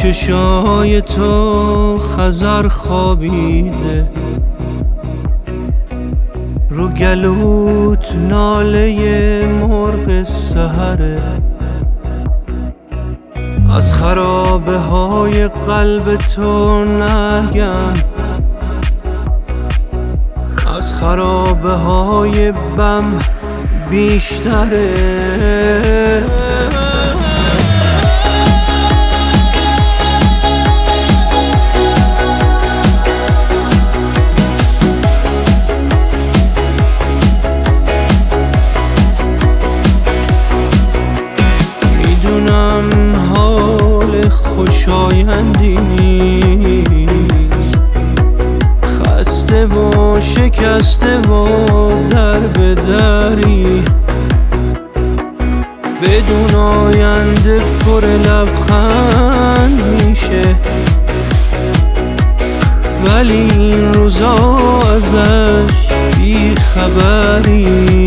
چشای تو خضر خوابیده، رو گلوت ناله مرغ سحره، از خرابه های قلب تو نگم، از خرابه های بم بیشتره. میدونم حال خوشایندی نیست، خسته و شکسته و در به دری، بدون آینده پر لبخند میشه، ولی این روزا ازش بی خبری.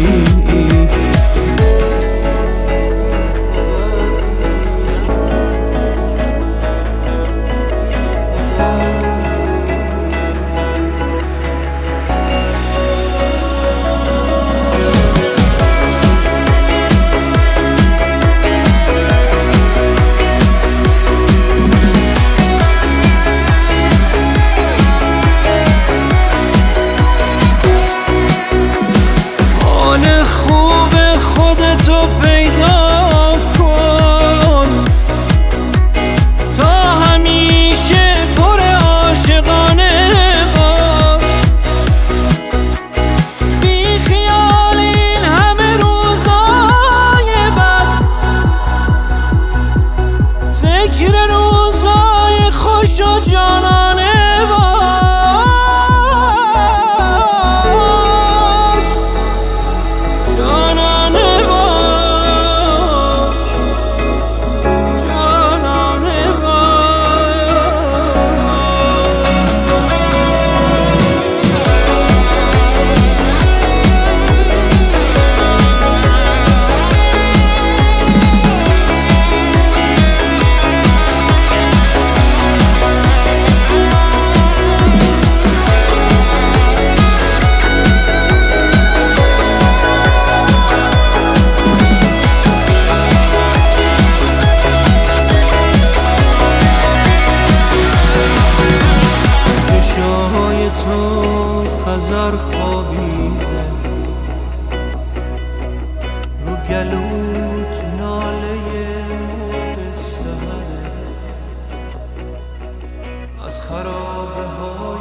خضر خوابیده، رو گلوت ناله مرغ سحره، از خرابه ها